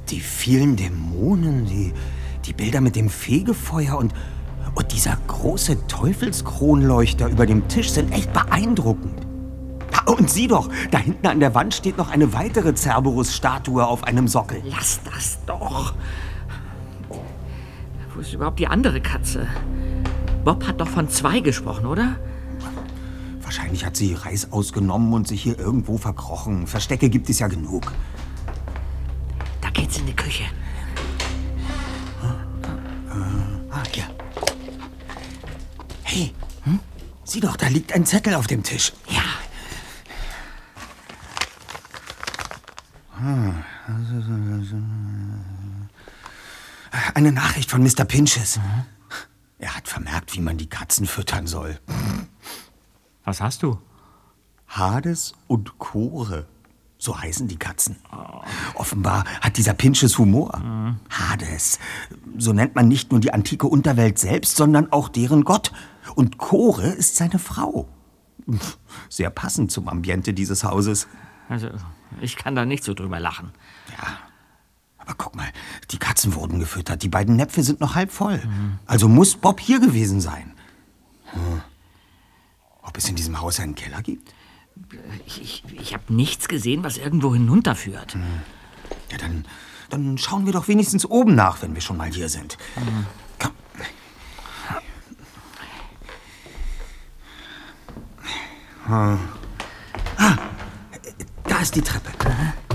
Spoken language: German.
Die vielen Dämonen, die Bilder mit dem Fegefeuer und dieser große Teufelskronleuchter über dem Tisch sind echt beeindruckend. Und sieh doch, da hinten an der Wand steht noch eine weitere Cerberus-Statue auf einem Sockel. Lass das doch. Wo ist überhaupt die andere Katze? Bob hat doch von 2 gesprochen, oder? Wahrscheinlich hat sie Reis ausgenommen und sich hier irgendwo verkrochen. Verstecke gibt es ja genug. Da geht's in die Küche. Hier. Hey, sieh doch, da liegt ein Zettel auf dem Tisch. Ja. Eine Nachricht von Mr. Pinches. Er hat vermerkt, wie man die Katzen füttern soll. Was hast du? Hades und Chore. So heißen die Katzen. Offenbar hat dieser Pinches Humor. Hades. So nennt man nicht nur die antike Unterwelt selbst, sondern auch deren Gott. Und Chore ist seine Frau. Sehr passend zum Ambiente dieses Hauses. Also, ich kann da nicht so drüber lachen. Ja, aber guck mal, die Katzen wurden gefüttert. Die beiden Näpfe sind noch halb voll. Also muss Bob hier gewesen sein. Ob es in diesem Haus einen Keller gibt? Ich habe nichts gesehen, was irgendwo hinunterführt. Ja, dann schauen wir doch wenigstens oben nach, wenn wir schon mal hier sind. Komm. Da ist die Treppe.